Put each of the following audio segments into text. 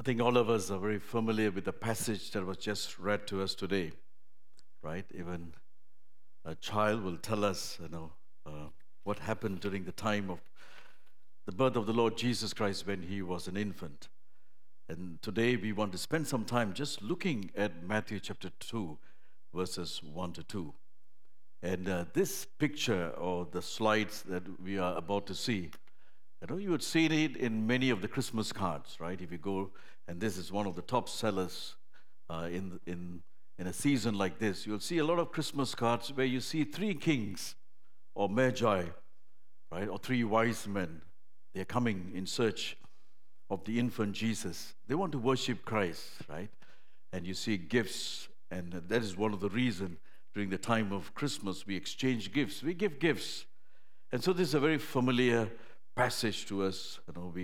think all of us are very familiar with the passage that was just read to us today, right? Even a child will tell us, what happened during the time of the birth of the Lord Jesus Christ when he was an infant. And today we want to spend some time just looking at Matthew chapter 2, verses 1 to 2. And this picture or the slides that we are about to see, you would see it in many of the Christmas cards, right? If you go, and this is one of the top sellers in a season like this, you'll see a lot of Christmas cards where you see three kings or magi, right? Or three wise men. They're coming in search of the infant Jesus. They want to worship Christ, right? And you see gifts, and that is one of the reasons during the time of Christmas we exchange gifts. We give gifts. And so this is a very familiar passage to us.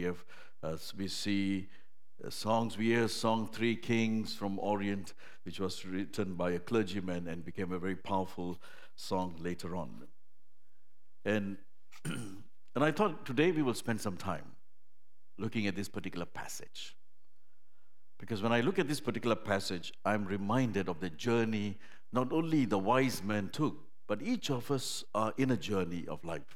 We see songs. We hear song Three Kings from Orient, which was written by a clergyman and became a very powerful song later on. And I thought today we will spend some time looking at this particular passage. Because when I look at this particular passage, I'm reminded of the journey not only the wise men took, but each of us are in a journey of life.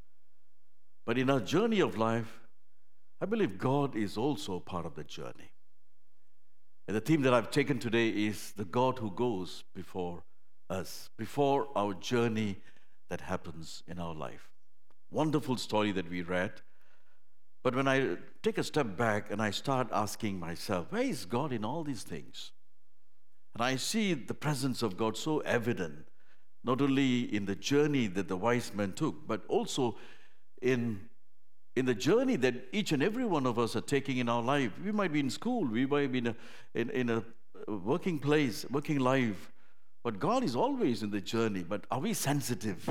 But in our journey of life, I believe God is also part of the journey. And the theme that I've taken today is the God who goes before us, before our journey that happens in our life. Wonderful story that we read. But when I take a step back and I start asking myself, where is God in all these things? And I see the presence of God so evident, not only in the journey that the wise men took, but also in the journey that each and every one of us are taking in our life. We might be in school, we might be in a working place, working life, but God is always in the journey. But are we sensitive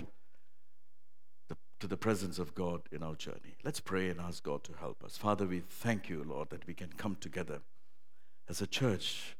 to the presence of God in our journey? Let's pray and ask God to help us. Father, we thank you, Lord, that we can come together as a church.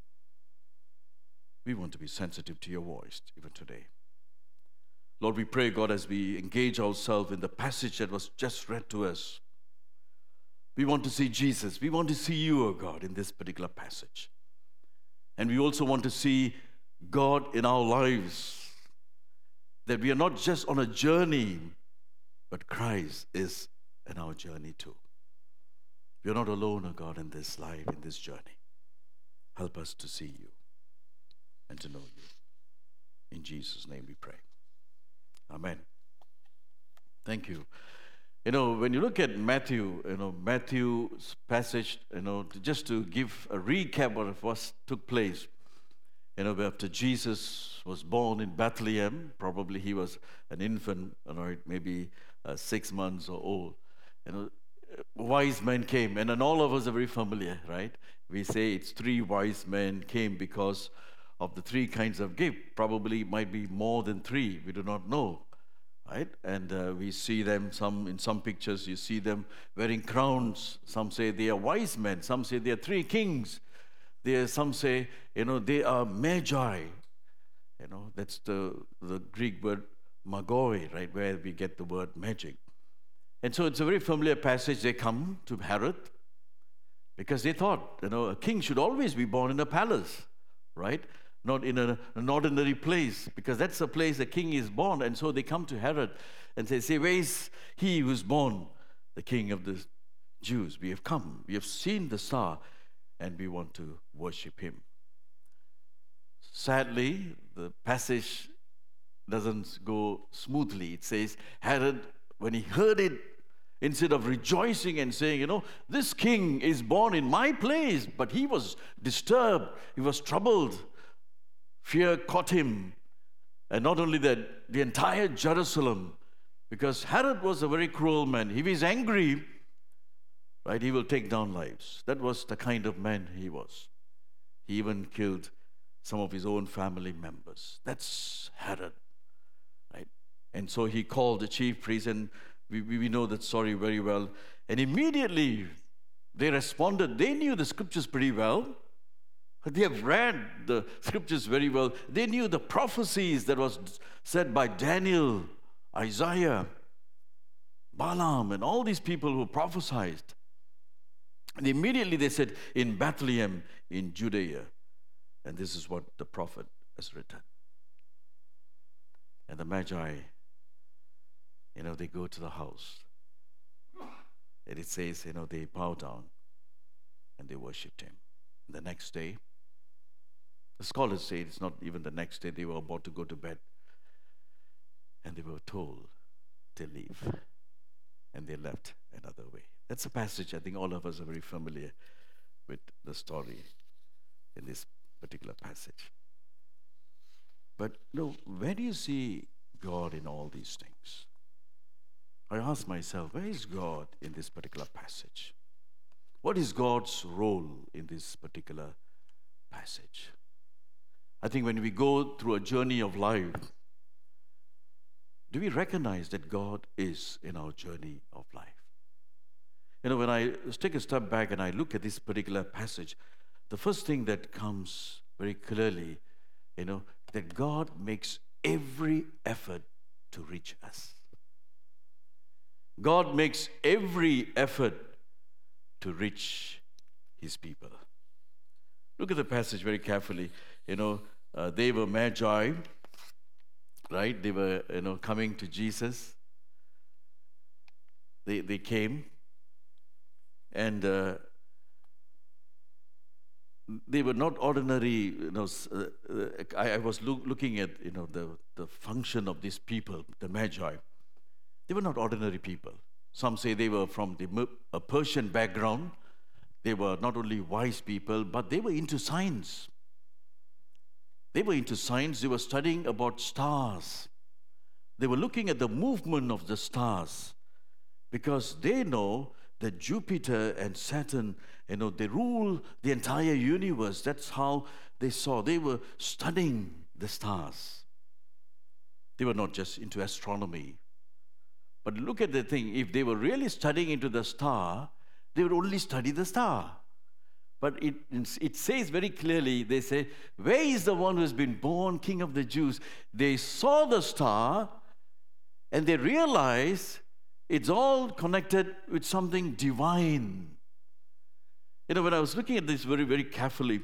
We want to be sensitive to your voice even today. Lord, we pray, God, as we engage ourselves in the passage that was just read to us, we want to see Jesus. We want to see you, oh God, in this particular passage. And we also want to see God in our lives, that we are not just on a journey, but Christ is in our journey too. We are not alone, oh God, in this life, in this journey. Help us to see you and to know you. In Jesus' name we pray. Amen. Thank you. When you look at Matthew, Matthew's passage, just to give a recap of what took place, after Jesus was born in Bethlehem, probably he was an infant, maybe 6 months or old. Wise men came, and then all of us are very familiar, right? We say it's three wise men came because of the three kinds of gift. Probably it might be more than three. We do not know, right? And we see them, in some pictures, you see them wearing crowns. Some say they are wise men. Some say they are three kings. Some say, they are magi. That's the Greek word magoi, right, where we get the word magic. And so it's a very familiar passage. They come to Herod because they thought, a king should always be born in a palace, right? Not in an ordinary place, because that's the place the king is born. And so they come to Herod and say, where is he who's born, the king of the Jews? We have come, we have seen the star, and we want to worship him. Sadly, the passage doesn't go smoothly. It says, Herod, when he heard it, instead of rejoicing and saying, this king is born in my place, but he was disturbed, he was troubled. Fear caught him. And not only that, the entire Jerusalem, because Herod was a very cruel man. If he's angry, right, he will take down lives. That was the kind of man he was. He even killed some of his own family members. That's Herod, right? And so he called the chief priests, and we know that story very well. And immediately they responded. They knew the scriptures pretty well. They have read the scriptures very well. They knew the prophecies that was said by Daniel, Isaiah, Balaam, and all these people who prophesied. And immediately they said, in Bethlehem, in Judea. And this is what the prophet has written. And the Magi, they go to the house. And it says, they bow down and they worshipped him. And the next day, the scholars say it's not even the next day, they were about to go to bed. And they were told to leave. And they left another way. That's a passage I think all of us are very familiar with the story in this particular passage. But where do you see God in all these things? I ask myself, where is God in this particular passage? What is God's role in this particular passage? I think when we go through a journey of life, do we recognize that God is in our journey of life? When I take a step back and I look at this particular passage, the first thing that comes very clearly, that God makes every effort to reach us. God makes every effort to reach his people. Look at the passage very carefully. They were magi, right? They were, coming to Jesus. They came, and they were not ordinary. I was looking at the function of these people, the magi. They were not ordinary people. Some say they were from a Persian background. They were not only wise people, but they were into science. They were into science. They were studying about stars. They were looking at the movement of the stars because they know that Jupiter and Saturn, they rule the entire universe. That's how they saw. They were studying the stars. They were not just into astronomy. But look at the thing. If they were really studying into the star, they would only study the star. But it says very clearly, they say, where is the one who has been born King of the Jews? They saw the star and they realized it's all connected with something divine. When I was looking at this very, very carefully,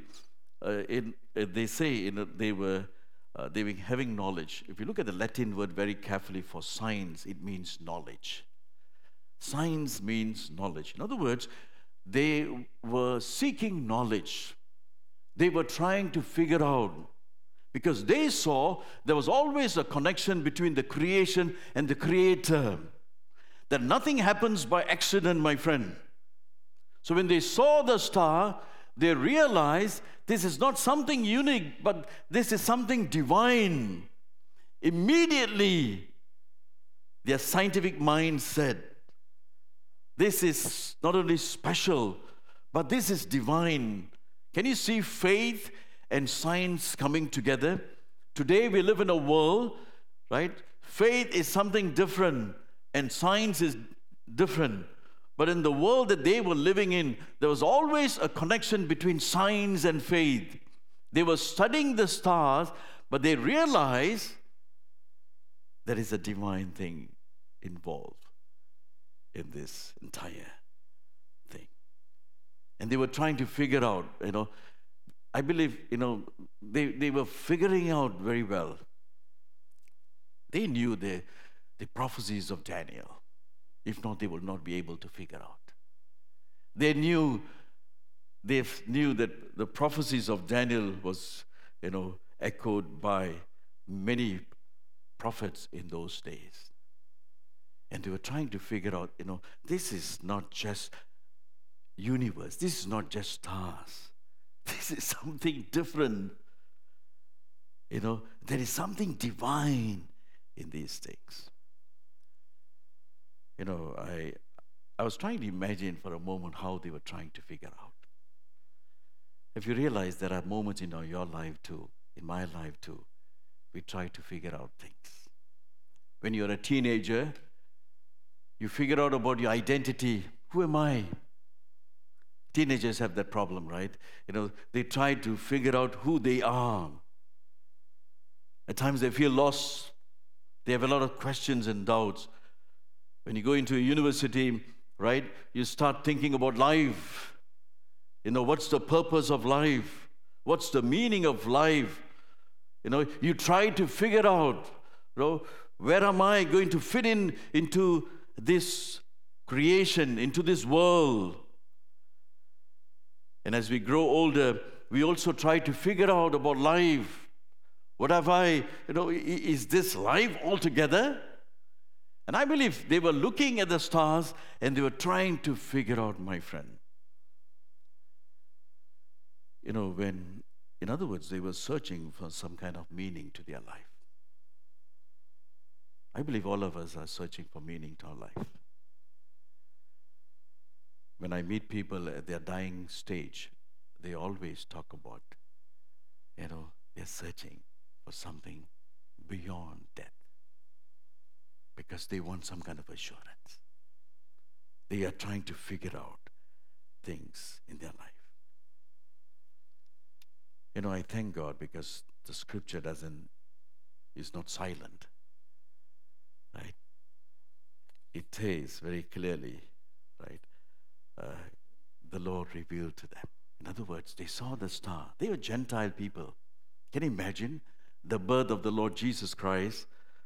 they say they were having knowledge. If you look at the Latin word very carefully for science, it means knowledge. Science means knowledge. In other words, they were seeking knowledge. They were trying to figure out, because they saw there was always a connection between the creation and the Creator. That nothing happens by accident, my friend. So when they saw the star, they realized this is not something unique, but this is something divine. Immediately, their scientific mind said, this is not only special, but this is divine. Can you see faith and science coming together? Today we live in a world, right? Faith is something different and science is different. But in the world that they were living in, there was always a connection between science and faith. They were studying the stars, but they realized there is a divine thing involved in this entire thing. And they were trying to figure out, I believe, they were figuring out very well. They knew the prophecies of Daniel. If not, they would not be able to figure out. They knew that the prophecies of Daniel was, echoed by many prophets in those days. And they were trying to figure out, this is not just universe. This is not just stars. This is something different. There is something divine in these things. I was trying to imagine for a moment how they were trying to figure out. If you realize there are moments in your life too, in my life too, we try to figure out things. When you're a teenager, you figure out about your identity. Who am I? Teenagers have that problem, right? They try to figure out who they are. At times they feel lost. They have a lot of questions and doubts. When you go into a university, right, you start thinking about life. What's the purpose of life? What's the meaning of life? You try to figure out, where am I going to fit into this creation, into this world? And as we grow older, we also try to figure out about life. What have I, is this life altogether? And I believe they were looking at the stars and they were trying to figure out, my friend. In other words, they were searching for some kind of meaning to their life. I believe all of us are searching for meaning to our life. When I meet people at their dying stage, they always talk about, they're searching for something beyond death because they want some kind of assurance. They are trying to figure out things in their life. I thank God because the scripture is not silent, right? It says very clearly, right? The Lord revealed to them. In other words, they saw the star. They were Gentile people. Can you imagine? The birth of the Lord Jesus Christ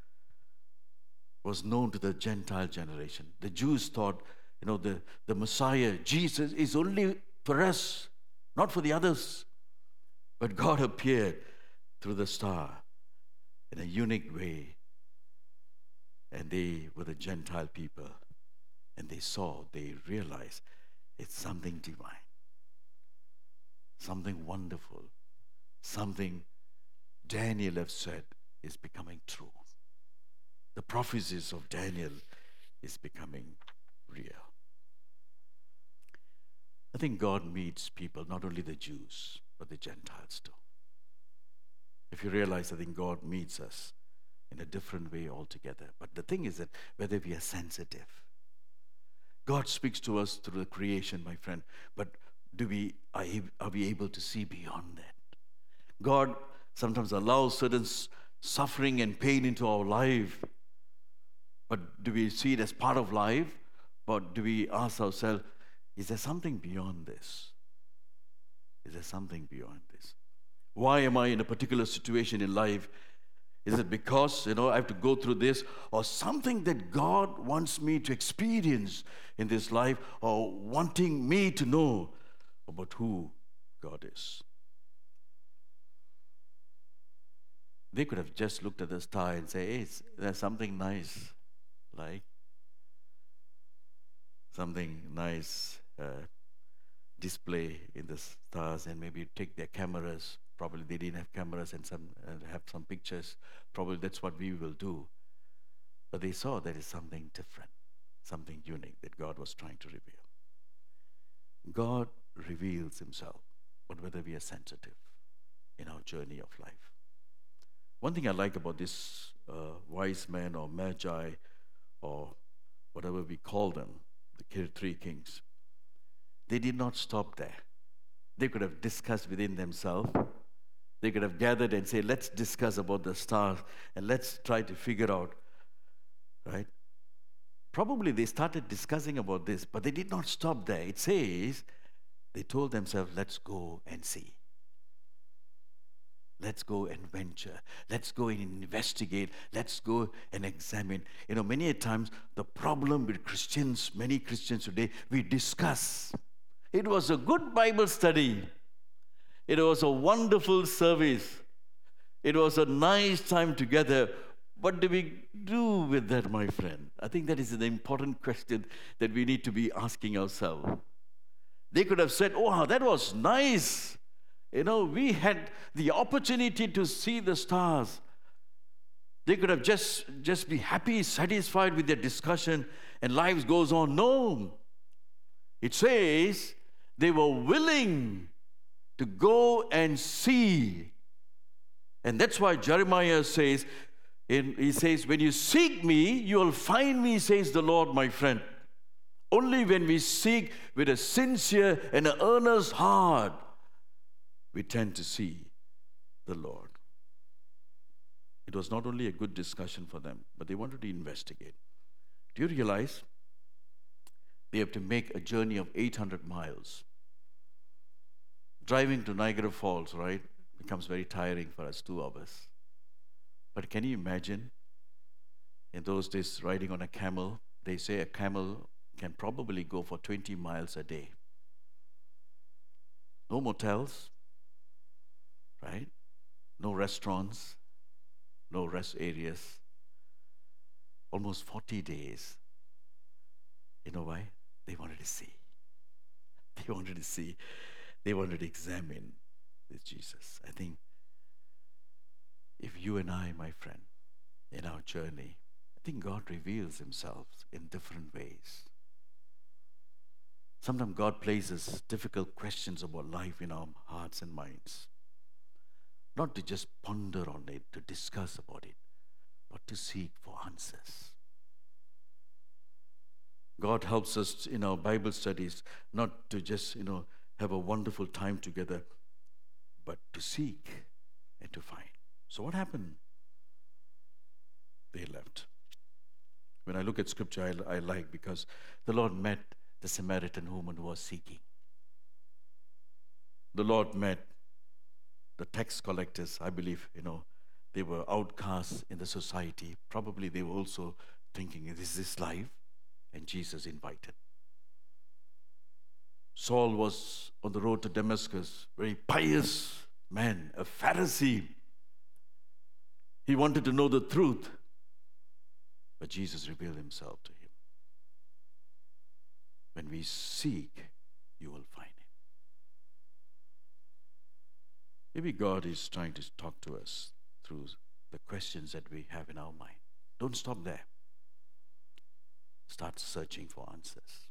was known to the Gentile generation. The Jews thought, the Messiah, Jesus, is only for us, not for the others. But God appeared through the star in a unique way. And they were the Gentile people. And they realized it's something divine, something wonderful, something Daniel have said is becoming true. The prophecies of Daniel is becoming real. I think God meets people, not only the Jews, but the Gentiles too. If you realize, I think God meets us in a different way altogether. But the thing is that whether we are sensitive, God speaks to us through the creation, my friend, but are we able to see beyond that? God sometimes allows certain suffering and pain into our life, but do we see it as part of life? But do we ask ourselves, is there something beyond this? Is there something beyond this? Why am I in a particular situation in life? Is it because, I have to go through this, or something that God wants me to experience in this life, or wanting me to know about who God is? They could have just looked at the star and say, hey, there's something nice, like something nice display in the stars, and maybe take their cameras. Probably they didn't have cameras and have some pictures. Probably that's what we will do. But they saw there is something different, something unique that God was trying to reveal. God reveals himself, but whether we are sensitive in our journey of life. One thing I like about this wise men or magi or whatever we call them, the three kings, they did not stop there. They could have discussed within themselves. They could have gathered and say, let's discuss about the stars and let's try to figure out, right? Probably they started discussing about this, but they did not stop there. It says, they told themselves, let's go and see. Let's go and venture. Let's go and investigate. Let's go and examine. Many a times the problem with Christians, many Christians today, we discuss. It was a good Bible study. It was a wonderful service. It was a nice time together. What do we do with that, my friend? I think that is an important question that we need to be asking ourselves. They could have said, oh, that was nice. We had the opportunity to see the stars. They could have just be happy, satisfied with their discussion, and life goes on. No. It says they were willing to go and see. And that's why Jeremiah says, he says, when you seek me, you will find me, says the Lord, my friend. Only when we seek with a sincere and an earnest heart, we tend to see the Lord. It was not only a good discussion for them, but they wanted to investigate. Do you realize they have to make a journey of 800 miles driving to Niagara Falls, right, becomes very tiring for us, 2 hours. But can you imagine in those days riding on a camel? They say a camel can probably go for 20 miles a day. No motels, right? No restaurants, no rest areas. Almost 40 days. You know why? They wanted to see. They wanted to see. They wanted to examine this Jesus. I think if you and I, my friend, in our journey, I think God reveals himself in different ways. Sometimes God places difficult questions about life in our hearts and minds. Not to just ponder on it, to discuss about it, but to seek for answers. God helps us in our Bible studies not to just, have a wonderful time together, but to seek and to find. So what happened? They left. When I look at scripture, I like, because the Lord met the Samaritan woman who was seeking. The Lord met the tax collectors. I believe, they were outcasts in the society. Probably they were also thinking, is this life? And Jesus invited. Saul was on the road to Damascus, very pious man, a Pharisee. He wanted to know the truth, but Jesus revealed himself to him. When we seek, you will find him. Maybe God is trying to talk to us through the questions that we have in our mind. Don't stop there. Start searching for answers.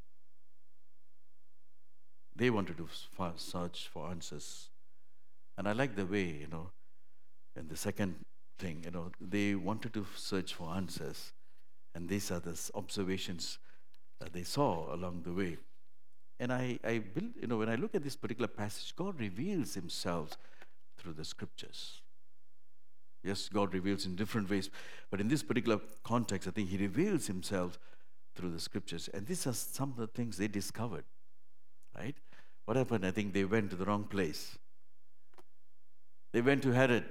They wanted to search for answers. And I like the way, and the second thing, they wanted to search for answers. And these are the observations that they saw along the way. And I build, when I look at this particular passage, God reveals himself through the scriptures. Yes, God reveals in different ways, but in this particular context, I think he reveals himself through the scriptures. And these are some of the things they discovered, right? What happened? I think they went to the wrong place. They went to Herod.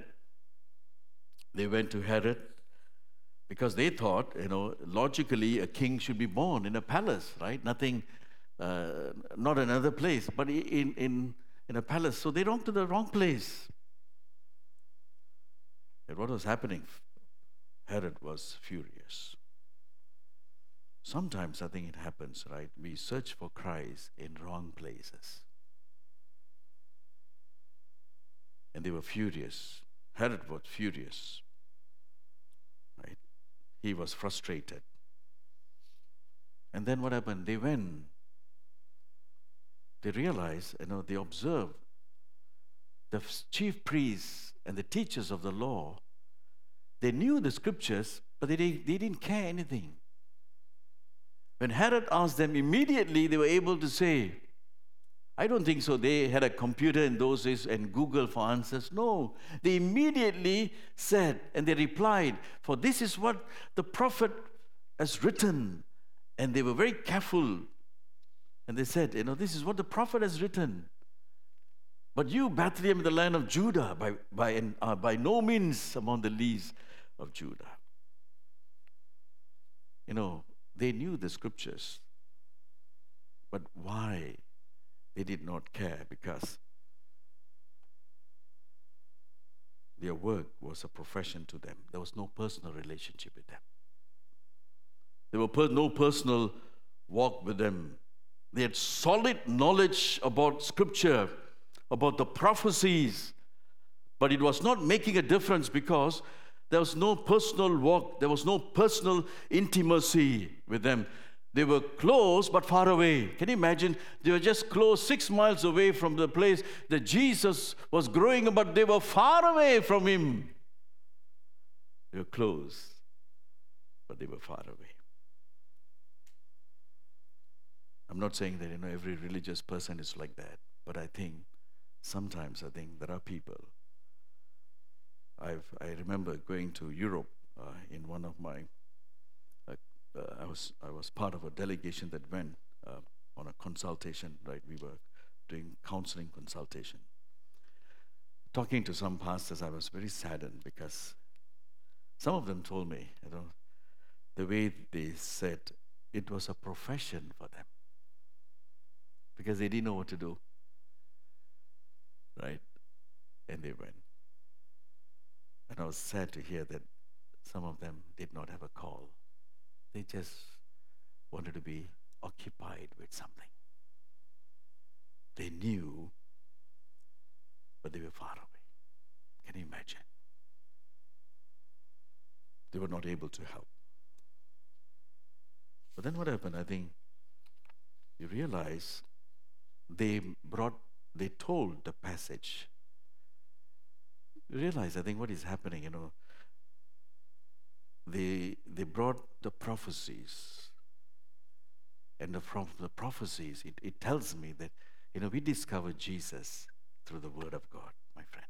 Because they thought, logically a king should be born in a palace, right? Nothing, not another place, but in a palace. So they went to the wrong place. And what was happening? Herod was furious. Sometimes I think it happens, right? We search for Christ in wrong places. And they were furious. Herod was furious, right? He was frustrated. And then what happened? They went. They realized, they observed the chief priests and the teachers of the law. They knew the scriptures, but they didn't care anything. When Herod asked them, immediately they were able to say, I don't think so. They had a computer in those days and Google for answers. No, they immediately said, and they replied, for this is what the prophet has written. And they were very careful. And they said, this is what the prophet has written. But you, Bethlehem, in the land of Judah, by no means among the least of Judah. They knew the scriptures. But why? They did not care, because their work was a profession to them. There was no personal relationship with them. There was no personal walk with them. They had solid knowledge about scripture, about the prophecies, but it was not making a difference because there was no personal walk, there was no personal intimacy with them. They were close but far away. Can you imagine? They were just close, 6 miles away from the place that Jesus was growing, but they were far away from him. They were close, but they were far away. I'm not saying that every religious person is like that, but I think sometimes there are people. I remember going to Europe in one of my. I was part of a delegation that went on a consultation. Right, we were doing counseling consultation, Talking to some pastors, I was very saddened because some of them told me, the way they said it was a profession for them because they didn't know what to do, right? And they went. And I was sad to hear that some of them did not have a call. They just wanted to be occupied with something. They knew, but they were far away. Can you imagine? They were not able to help. But then what happened? I think you realize they told the passage. You realize, I think, what is happening, they brought the prophecies. And from the prophecies, it tells me that, we discover Jesus through the Word of God, my friend.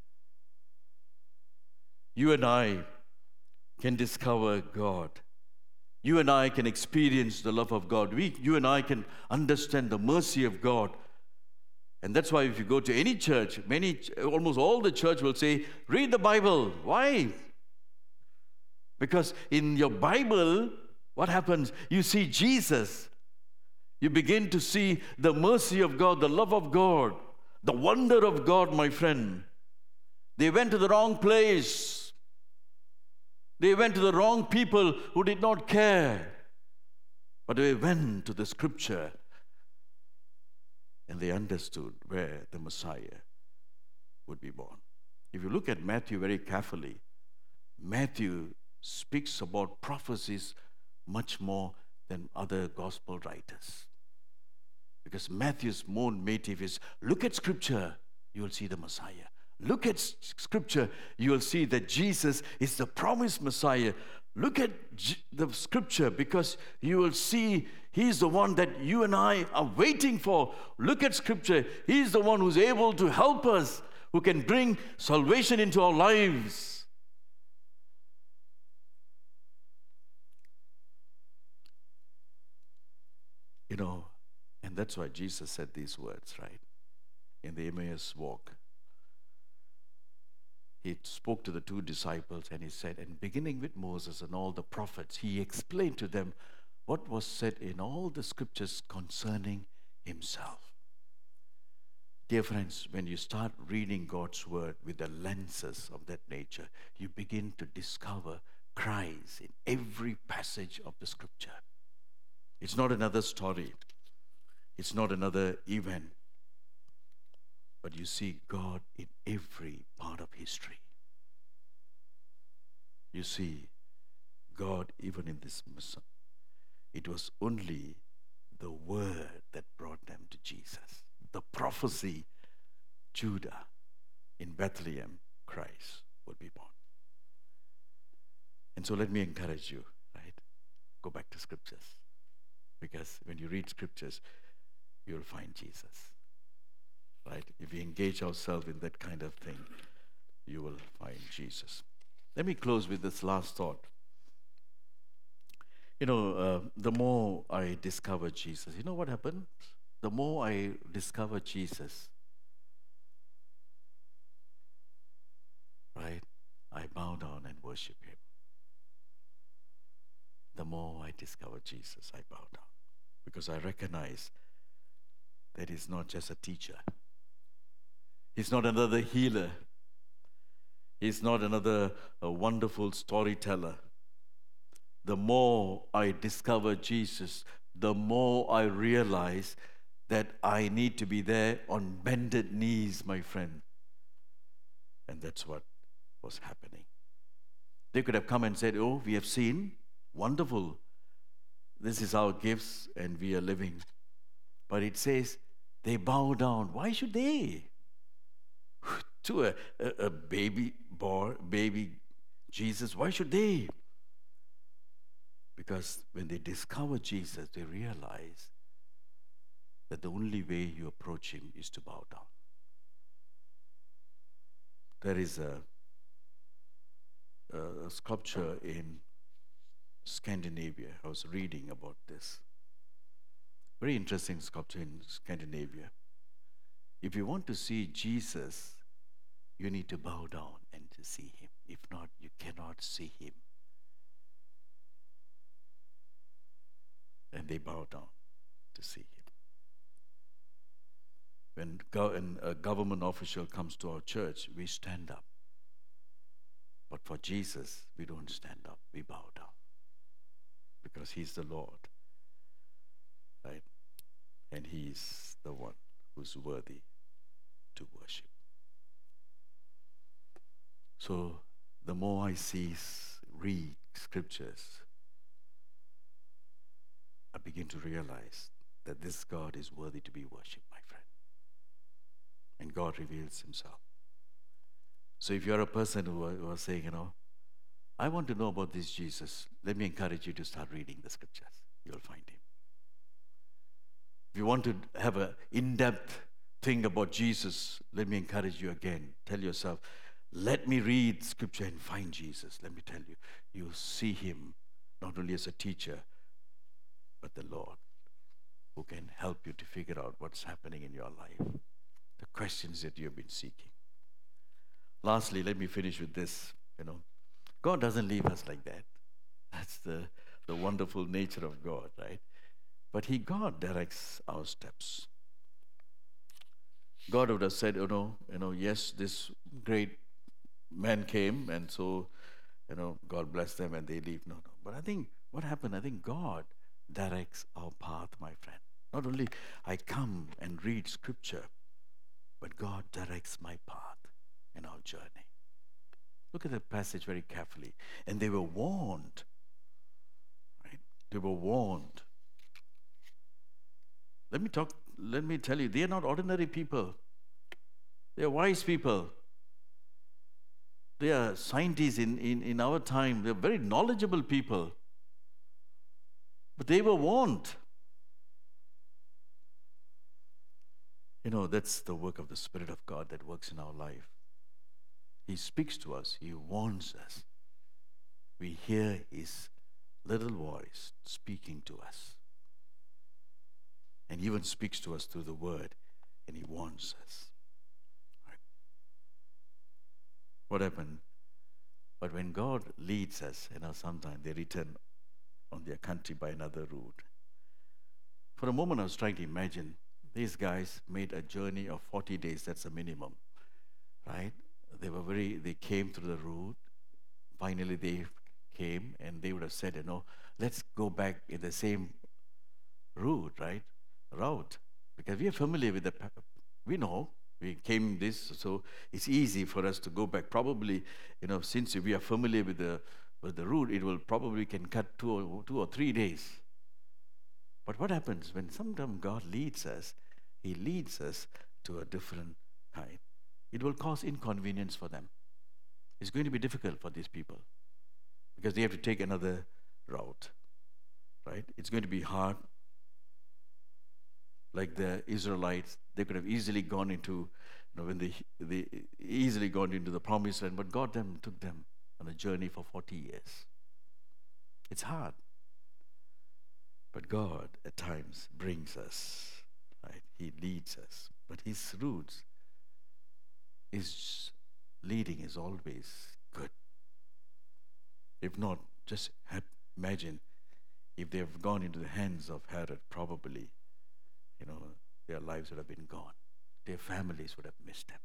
You and I can discover God. You and I can experience the love of God. You and I can understand the mercy of God. And that's why if you go to any church, almost all the church will say, read the Bible. Why? Because in your Bible, what happens? You see Jesus. You begin to see the mercy of God, the love of God, the wonder of God, my friend. They went to the wrong place. They went to the wrong people who did not care. But they went to the Scripture and they understood where the Messiah would be born. If you look at Matthew very carefully, Matthew speaks about prophecies much more than other gospel writers. Because Matthew's main motive is, look at Scripture, you will see the Messiah. Look at Scripture, you will see that Jesus is the promised Messiah. Look at the Scripture because you will see He's the one that you and I are waiting for. Look at Scripture. He's the one who's able to help us, who can bring salvation into our lives. And that's why Jesus said these words, right? In the Emmaus walk. He spoke to the two disciples and he said, and beginning with Moses and all the prophets, he explained to them what was said in all the scriptures concerning himself. Dear friends, when you start reading God's word with the lenses of that nature, you begin to discover Christ in every passage of the scripture. It's not another story. It's not another event. But you see God in every part of history. You see God even in this Messiah. It was only the word that brought them to Jesus. The prophecy, Judah, in Bethlehem, Christ would be born. And so let me encourage you, right? Go back to scriptures. Because when you read scriptures, you'll find Jesus. Right? If we engage ourselves in that kind of thing, you will find Jesus. Let me close with this last thought. The more I discover Jesus, you know what happened? The more I discover Jesus, right, I bow down and worship Him. The more I discover Jesus, I bow down. Because I recognize that He's not just a teacher. He's not another healer. He's not another wonderful storyteller. The more I discover Jesus, the more I realize that I need to be there on bended knees, my friend. And that's what was happening. They could have come and said, oh, we have seen, wonderful. This is our gifts and we are living. But it says, they bow down. Why should they? To a baby Jesus, why should they? Because when they discover Jesus, they realize that the only way you approach Him is to bow down. There is a sculpture in Scandinavia. I was reading about this. Very interesting sculpture in Scandinavia. If you want to see Jesus, you need to bow down and to see him. If not, you cannot see him. And they bow down to see him. When a government official comes to our church, we stand up. But for Jesus, we don't stand up, we bow down. Because he's the Lord, right? And he's the one who's worthy to worship. So the more I read scriptures, I begin to realize that this God is worthy to be worshipped, my friend. And God reveals himself. So if you're a person who are saying, I want to know about this Jesus, let me encourage you to start reading the scriptures. You'll find him. If you want to have an in-depth thing about Jesus, let me encourage you again. Tell yourself, let me read scripture and find Jesus. Let me tell you, you'll see him not only as a teacher, but the Lord who can help you to figure out what's happening in your life, the questions that you've been seeking. Lastly, let me finish with this. God doesn't leave us like that. That's the wonderful nature of God, right? But God directs our steps. God would have said, yes, this great man came, and so, God bless them and they leave. No. But I think what happened, God directs our path, my friend. Not only I come and read scripture, but God directs my path in our journey. Look at the passage very carefully. And they were warned. Right? They were warned. Let me tell you, they are not ordinary people. They are wise people. They are scientists in our time. They are very knowledgeable people. But they were warned. That's the work of the Spirit of God that works in our life. He speaks to us. He warns us. We hear his little voice speaking to us. And he even speaks to us through the word, and he warns us. Right? What happened? But when God leads us, sometimes they return on their country by another route. For a moment, I was trying to imagine these guys made a journey of 40 days. That's the minimum, right? They came through the route. Finally, they came, and they would have said, let's go back in the same route, right? Route. Because we are familiar with we know, we came this, so it's easy for us to go back. Probably, since we are familiar with the route, it will probably can cut 2 or 3 days. But what happens when sometimes God leads us? He leads us to a different kind. It will cause inconvenience for them. It's going to be difficult for these people because they have to take another route, right? It's going to be hard. Like the Israelites, they could have easily gone into, when they easily gone into the promised land, but God took them on a journey for 40 years. It's hard. But God at times brings us, right? He leads us. But his roots, his leading is always good. If not, just imagine if they have gone into the hands of Herod, probably, their lives would have been gone. Their families would have missed them.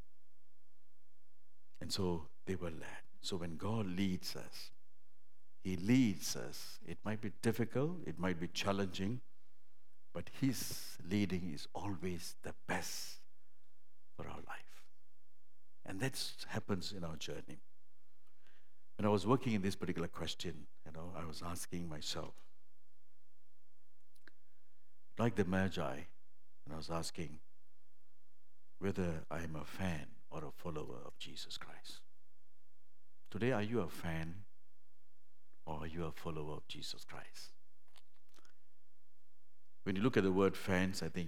And so they were led. So when God leads us, he leads us. It might be difficult, it might be challenging, but his leading is always the best for our life. And that happens in our journey. When I was working in this particular question, I was asking myself, like the Magi, and I was asking whether I am a fan or a follower of Jesus Christ. Today, are you a fan or are you a follower of Jesus Christ? When you look at the word fans, I think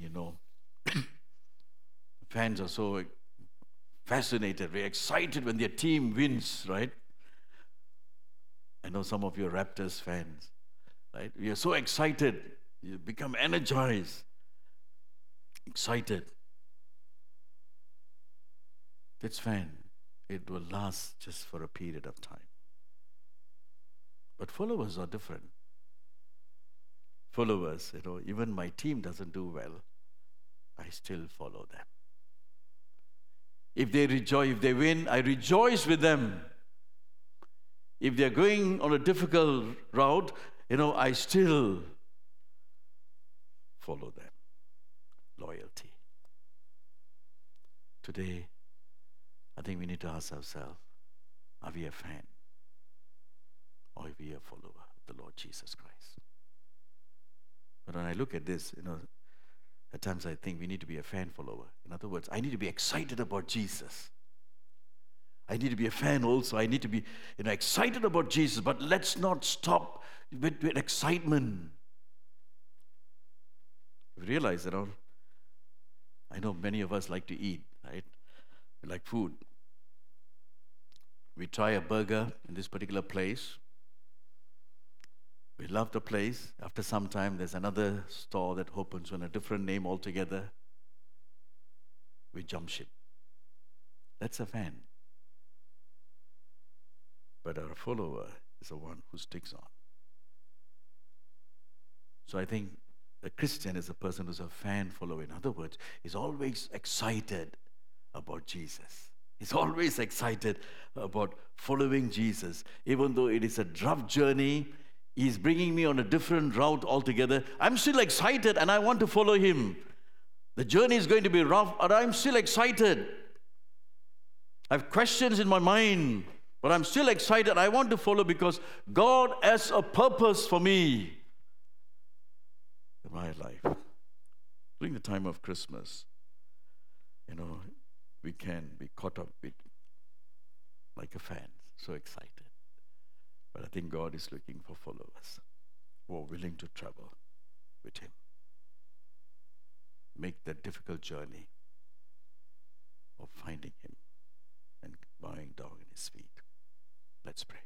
fans are so fascinated, very excited when their team wins, right? I know some of you are Raptors fans, right? We are so excited. You become energized, excited. It's fine. It will last just for a period of time. But followers are different. Followers, even my team doesn't do well, I still follow them. If they rejoice, if they win, I rejoice with them. If they're going on a difficult route, I still follow them. Loyalty. Today, I think we need to ask ourselves, are we a fan? Or are we a follower of the Lord Jesus Christ? But when I look at this, at times I think we need to be a fan follower. In other words, I need to be excited about Jesus. I need to be a fan also. I need to be excited about Jesus. But let's not stop with excitement. You realize, I know many of us like to eat, right? We like food. We try a burger in this particular place. We love the place. After some time, there's another store that opens with a different name altogether. We jump ship. That's a fan. But our follower is the one who sticks on. So I think a Christian is a person who's a fan follower. In other words, is always excited about Jesus. He's always excited about following Jesus. Even though it is a rough journey, He's bringing me on a different route altogether. I'm still excited and I want to follow Him. The journey is going to be rough, but I'm still excited. I have questions in my mind, but I'm still excited. I want to follow because God has a purpose for me in my life. During the time of Christmas, we can be caught up with like a fan, so excited. But I think God is looking for followers who are willing to travel with Him. Make that difficult journey of finding Him and bowing down in His feet. Let's pray.